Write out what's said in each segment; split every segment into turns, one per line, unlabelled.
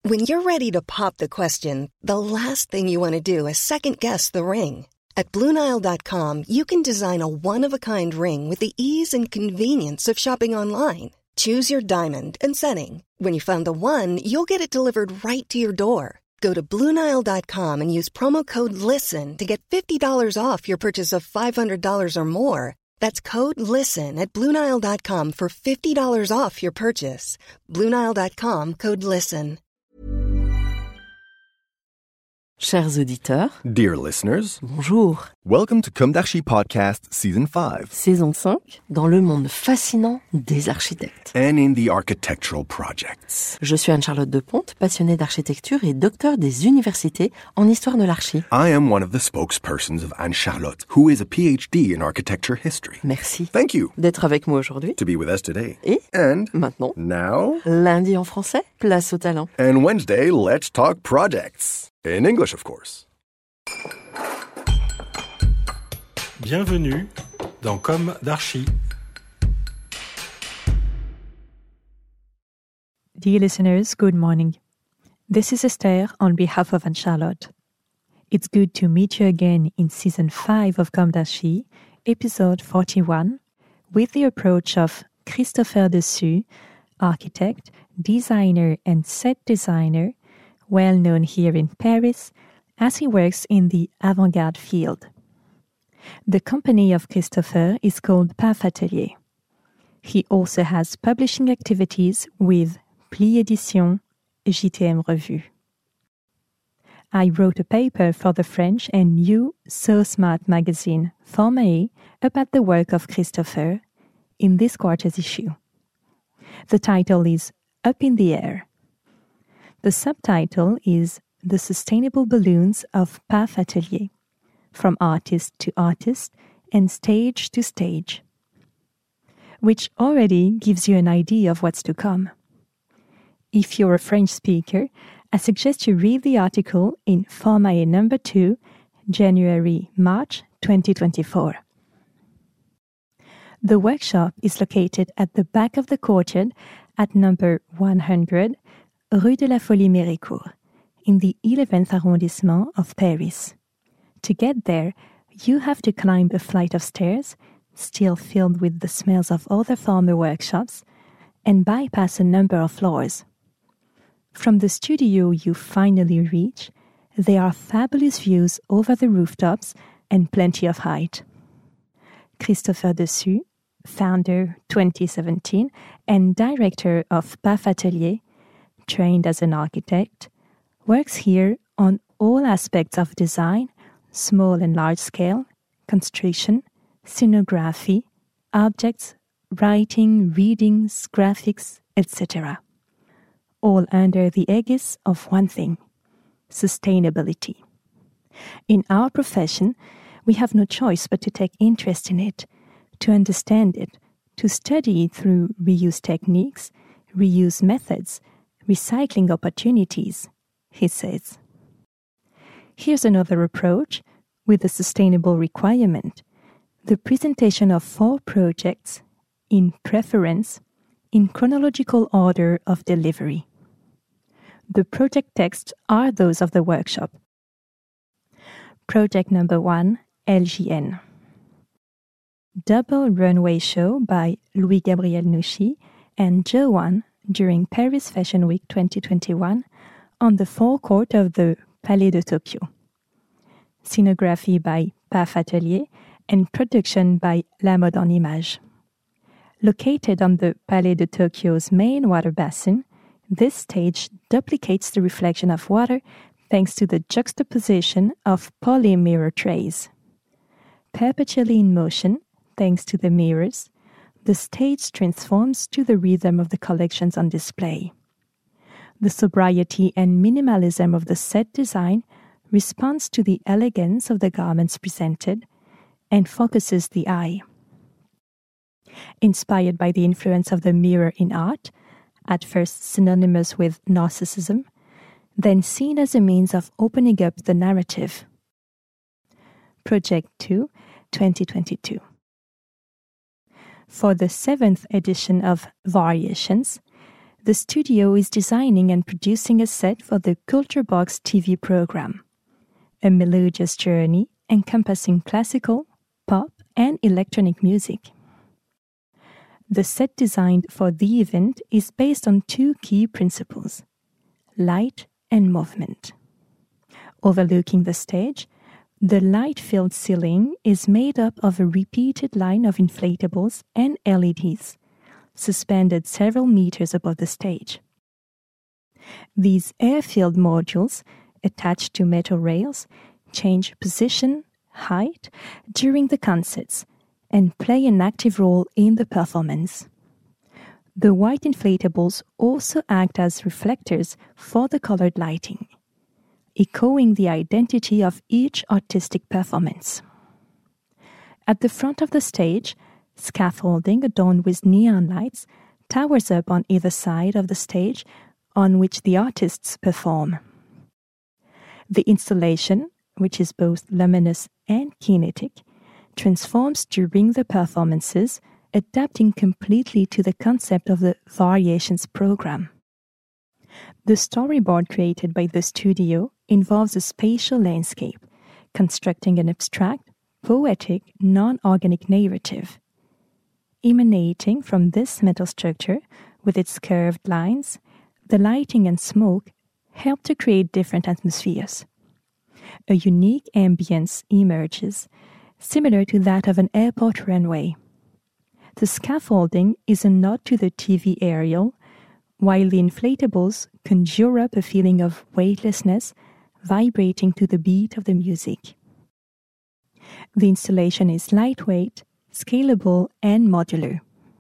When you're ready to pop the question, the last thing you want to do is second-guess the ring. At BlueNile.com, you can design a one-of-a-kind ring with the ease and convenience of shopping online. Choose your diamond and setting. When you find the one, you'll get it delivered right to your door. Go to BlueNile.com and use promo code LISTEN to get $50 off your purchase of $500 or more. That's code LISTEN at BlueNile.com for $50 off your purchase. BlueNile.com, code LISTEN.
Chers auditeurs,
Dear listeners,
bonjour.
welcome to Comme d'Archi Podcast Season 5.
Saison 5, dans le monde fascinant des architectes.
And in the architectural projects.
Je suis Anne-Charlotte Deponte, passionnée d'architecture et docteur des universités en histoire de l'archi.
I am one of the spokespersons of Anne-Charlotte, who is a PhD in architecture history.
Merci.
Thank you
D'être avec moi aujourd'hui.
to be with us today.
Et
And
maintenant,
now,
lundi en français, place au talent.
and Wednesday, let's talk projects. In English, of course.
Bienvenue dans Comme d'Archi.
Dear listeners, good morning. This is Esther on behalf of Anne-Charlotte. It's good to meet you again in Season 5 of Comme d'Archi, Episode 41, with the approach of Christopher Dessus, architect, designer and set designer, well known here in Paris, as he works in the avant-garde field. The company of Christopher is called PAF Atelier. He also has publishing activities with Pli Édition, JTM Revue. I wrote a paper for the French and new So Smart magazine, Format, about the work of Christopher in this quarter's issue. The title is Up in the Air. The subtitle is The Sustainable Balloons of PAF Atelier, from artist to artist and stage to stage, which already gives you an idea of what's to come. If you're a French speaker, I suggest you read the article in Format number 2, January-March 2024. The workshop is located at the back of the courtyard at number 100, Rue de la Folie-Méricourt, in the 11th arrondissement of Paris. To get there, you have to climb a flight of stairs, still filled with the smells of other former workshops, and bypass a number of floors. From the studio you finally reach, there are fabulous views over the rooftops and plenty of height. Christopher Dessus, founder 2017 and director of PAF Atelier, trained as an architect, works here on all aspects of design, small and large scale, construction, scenography, objects, writing, readings, graphics, etc. All under the aegis of one thing: sustainability. In our profession, we have no choice but to take interest in it, to understand it, to study it through reuse techniques, reuse methods, recycling opportunities, he says. Here's another approach with a sustainable requirement: the presentation of 4 projects in preference, in chronological order of delivery. The project texts are those of the workshop. Project number 1, LJN. Double runway show by Louis-Gabriel Nouchi and Jo1 during Paris Fashion Week 2021 on the forecourt of the Palais de Tokyo. Scenography by PAF Atelier and production by La Mode en Image. Located on the Palais de Tokyo's main water basin, this stage duplicates the reflection of water thanks to the juxtaposition of poly mirror trays. Perpetually in motion, thanks to the mirrors, the stage transforms to the rhythm of the collections on display. The sobriety and minimalism of the set design responds to the elegance of the garments presented and focuses the eye. Inspired by the influence of the mirror in art, at first synonymous with narcissism, then seen as a means of opening up the narrative. Project 2, 2022. For the 7th edition of Variations, the studio is designing and producing a set for the Culture Box TV program, a melodious journey encompassing classical, pop, and electronic music. The set designed for the event is based on two key principles: light and movement. Overlooking the stage, the light-filled ceiling is made up of a repeated line of inflatables and LEDs, suspended several meters above the stage. These air-filled modules, attached to metal rails, change position, height during the concerts, and play an active role in the performance. The white inflatables also act as reflectors for the colored lighting, echoing the identity of each artistic performance. At the front of the stage, scaffolding adorned with neon lights towers up on either side of the stage on which the artists perform. The installation, which is both luminous and kinetic, transforms during the performances, adapting completely to the concept of the Variations program. The storyboard created by the studio involves a spatial landscape, constructing an abstract, poetic, non-organic narrative. Emanating from this metal structure, with its curved lines, the lighting and smoke help to create different atmospheres. A unique ambience emerges, similar to that of an airport runway. The scaffolding is a nod to the TV aerial, while the inflatables conjure up a feeling of weightlessness, vibrating to the beat of the music. The installation is lightweight, scalable, and modular.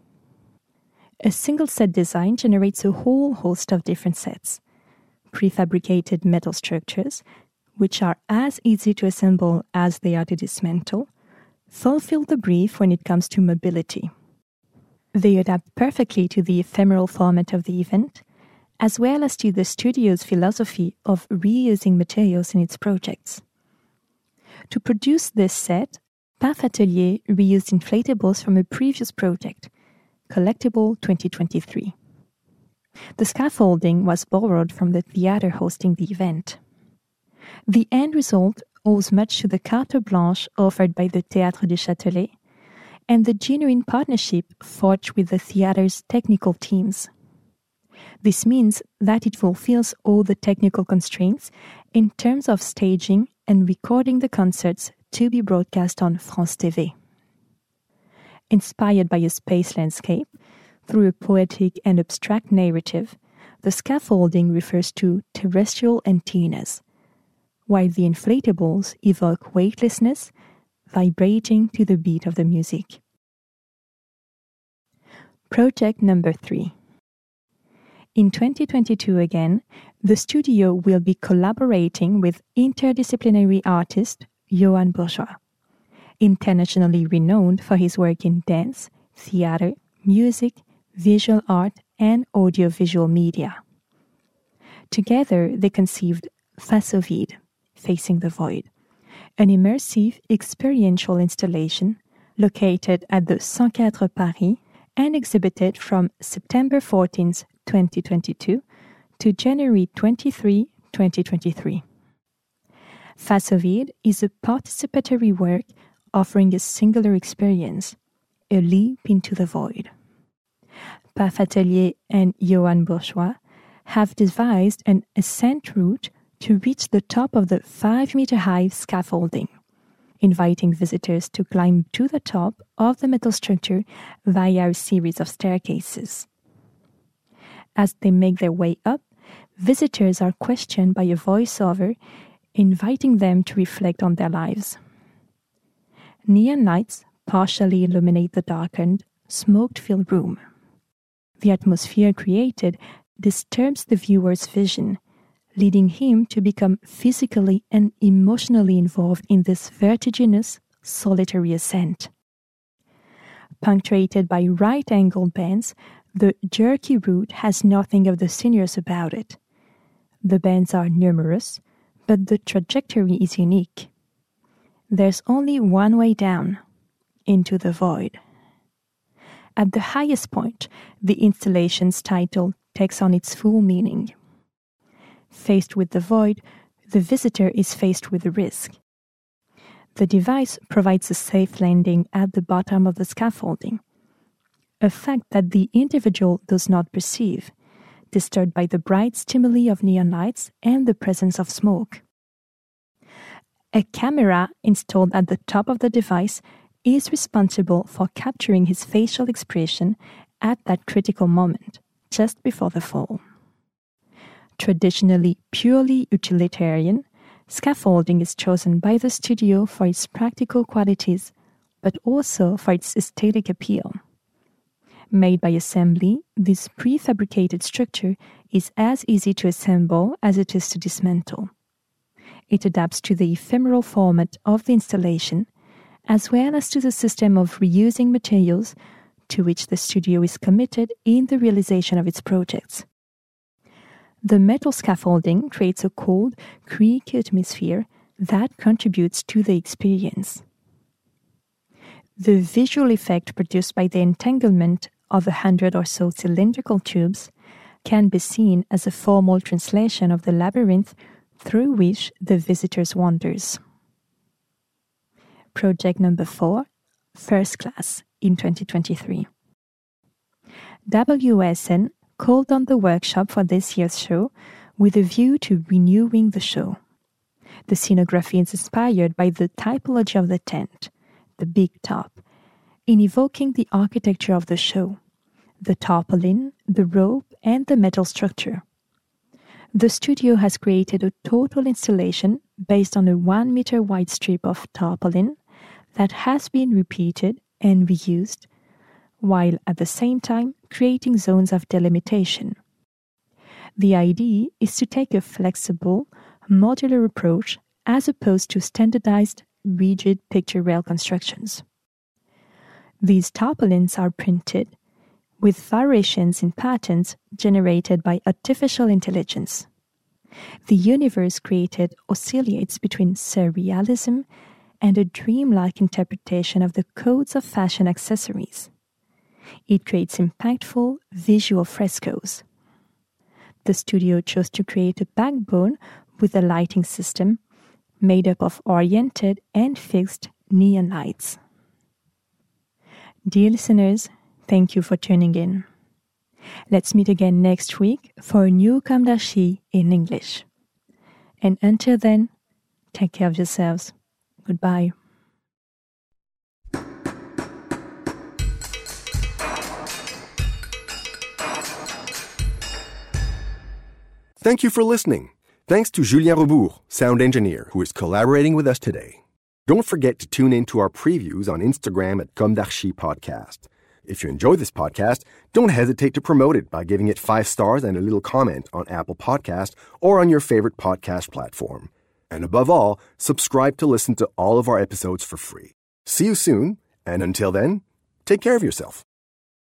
A single set design generates a whole host of different sets. Prefabricated metal structures, which are as easy to assemble as they are to dismantle, fulfill the brief when it comes to mobility. They adapt perfectly to the ephemeral format of the event, as well as to the studio's philosophy of reusing materials in its projects. To produce this set, PAF Atelier reused inflatables from a previous project, Collectible 2023. The scaffolding was borrowed from the theater hosting the event. The end result owes much to the carte blanche offered by the Théâtre du Châtelet and the genuine partnership forged with the theater's technical teams. This means that it fulfills all the technical constraints in terms of staging and recording the concerts to be broadcast on France TV. Inspired by a space landscape, through a poetic and abstract narrative, the scaffolding refers to terrestrial antennas, while the inflatables evoke weightlessness, vibrating to the beat of the music. Project number 3. In 2022 again, the studio will be collaborating with interdisciplinary artist Johann Bourgeois, internationally renowned for his work in dance, theater, music, visual art, and audiovisual media. Together, they conceived Face au Vide, Facing the Void, an immersive experiential installation located at the 104 Paris and exhibited from September 14, 2022 to January 23, 2023. Face au Vide is a participatory work offering a singular experience, a leap into the void. PAF Atelier and Johann Bourgeois have devised an ascent route to reach the top of the 5-meter-high scaffolding, inviting visitors to climb to the top of the metal structure via a series of staircases. As they make their way up, visitors are questioned by a voiceover inviting them to reflect on their lives. Neon lights partially illuminate the darkened, smoke-filled room. The atmosphere created disturbs the viewer's vision, leading him to become physically and emotionally involved in this vertiginous, solitary ascent. Punctuated by right-angled bends, the jerky route has nothing of the sinuous about it. The bends are numerous, but the trajectory is unique. There's only one way down, into the void. At the highest point, the installation's title takes on its full meaning. Faced with the void, the visitor is faced with the risk. The device provides a safe landing at the bottom of the scaffolding, a fact that the individual does not perceive, disturbed by the bright stimuli of neon lights and the presence of smoke. A camera installed at the top of the device is responsible for capturing his facial expression at that critical moment, just before the fall. Traditionally purely utilitarian, scaffolding is chosen by the studio for its practical qualities, but also for its aesthetic appeal. Made by assembly, this prefabricated structure is as easy to assemble as it is to dismantle. It adapts to the ephemeral format of the installation, as well as to the system of reusing materials to which the studio is committed in the realization of its projects. The metal scaffolding creates a cold, creaky atmosphere that contributes to the experience. The visual effect produced by the entanglement of 100 or so cylindrical tubes can be seen as a formal translation of the labyrinth through which the visitors wanders. Project number 4, First Class, in 2023. WSN called on the workshop for this year's show with a view to renewing the show. The scenography is inspired by the typology of the tent, the big top, in evoking the architecture of the show, the tarpaulin, the rope, and the metal structure. The studio has created a total installation based on a 1 meter wide strip of tarpaulin that has been repeated and reused, while at the same time creating zones of delimitation. The idea is to take a flexible, modular approach as opposed to standardized, rigid picture rail constructions. These tarpaulins are printed with variations in patterns generated by artificial intelligence. The universe created oscillates between surrealism and a dreamlike interpretation of the codes of fashion accessories. It creates impactful visual frescoes. The studio chose to create a backbone with a lighting system made up of oriented and fixed neon lights. Dear listeners, thank you for tuning in. Let's meet again next week for a new Comme d'Archi in English. And until then, take care of yourselves. Goodbye.
Thank you for listening. Thanks to Julien Rebourg, sound engineer, who is collaborating with us today. Don't forget to tune in to our previews on Instagram at Comme d'Archi Podcast. If you enjoy this podcast, don't hesitate to promote it by giving it 5 stars and a little comment on Apple Podcast or on your favorite podcast platform. And above all, subscribe to listen to all of our episodes for free. See you soon, and until then, take care of yourself.